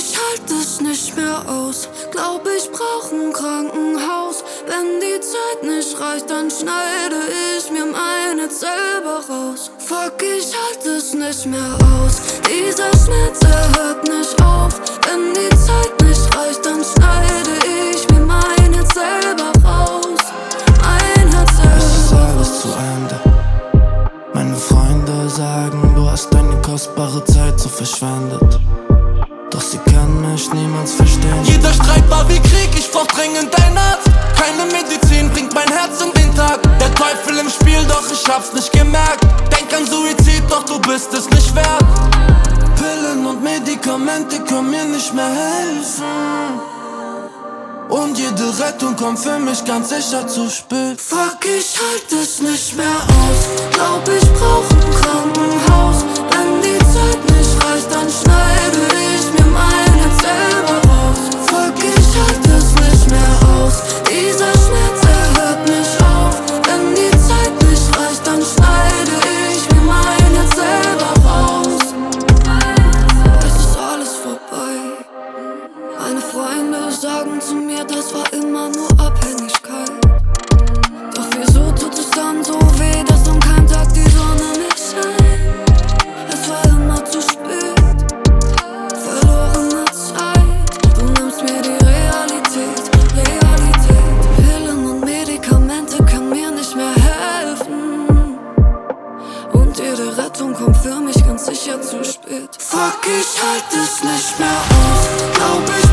ich halt es nicht mehr aus. Glaub, ich brauch ein Krankenhaus. Wenn die Zeit nicht reicht, dann schneide ich mir meine selber raus. Fuck, ich halt es nicht mehr aus. Dieser Schmerz, er hört nicht auf. Wenn die Zeit nicht reicht, dann schneide ich mir meine selber raus. Mein Herz selber raus. Es ist alles zu Ende. Meine Freunde sagen, du hast deine kostbare Zeit so verschwendet. Doch sie können mich niemals verstehen. Jeder Streit war wie Krieg, ich brauch dringend ein Arzt. Keine Medizin bringt mein Herz in den Tag. Der Teufel im Spiel, doch ich hab's nicht gemerkt. Denk an Suizid, doch du bist es nicht wert. Pillen und Medikamente können mir nicht mehr helfen. Und jede Rettung kommt für mich ganz sicher zu spät. Fuck, ich halt es nicht mehr aus. Glaub, ich brauch ein Krankenhaus. Wenn die Zeit nicht reicht, dann schneide ich mir meine selber raus. Fuck, ich halt es nicht mehr aus. Dieser Schmerz, er hört nicht auf. Wenn die Zeit nicht reicht, dann schneide ich mir meine selber raus. Es ist alles vorbei. Meine Freunde sagen zu mir, das war immer nur Abhängigkeit. Doch wieso tut es dann so weh, dass an keinem Tag die Sonne nicht scheint? Es war immer zu spät, verlorene Zeit. Du nimmst mir die Realität. Pillen und Medikamente können mir nicht mehr helfen. Und jede Rettung kommt für mich ganz sicher zu spät. Fuck, ich halt es nicht mehr aus. Glaub, ich